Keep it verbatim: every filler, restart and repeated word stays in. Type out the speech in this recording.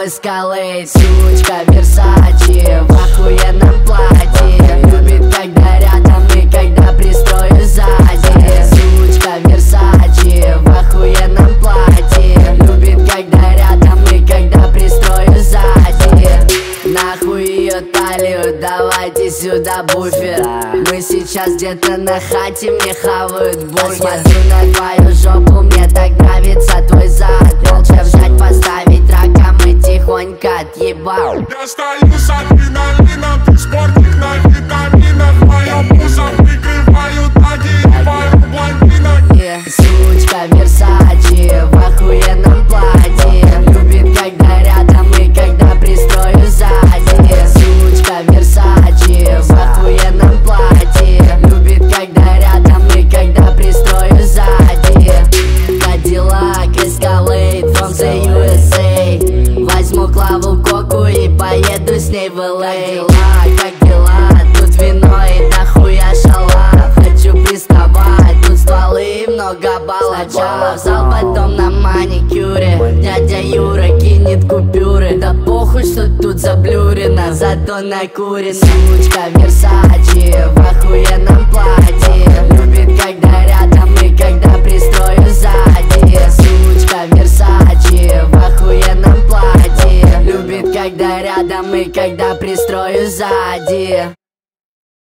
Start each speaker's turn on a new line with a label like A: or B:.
A: Escalade. Сучка Versace в охуенном платье, любит, когда рядом и когда пристрою сзади. Сучка Versace в охуенном платье, любит, когда рядом и когда пристрою сзади. Нахуй ее талию, давайте сюда буфер. Мы сейчас где-то на хате, мне хавают бургер. Посмотрю на твою жопу, мне так нравится твой зад. Молча вжать, поставить раком и тихонько отъебал.
B: Я стою с адреналином, ты спортик на витаминах. Моя пузо прикрываю таги и пару блондинок.
A: Yeah. Сучка Versace в охуенном платье, любит, когда рядом и когда пристрою сзади. Сучка Versace в охуенном платье, любит, когда рядом и когда пристрою сзади. Cadillac Escalade from the ю эс эй. Возьму Клаву Коку и поеду с ней в эл эй. Как дела? Тут вино и дохуя шалав. Хочу приставать, тут стволы и много баллов. Сначала в зал, потом на маникюре. Дядя Юра кинет купюры. Да похуй, что тут заблюрено, зато накурено. Сучка Versace в охуенном платье, любит, когда рядом и когда пристрою сзади. Сучка Versace в охуенном платье, любит, когда рядом и когда пристрою сзади.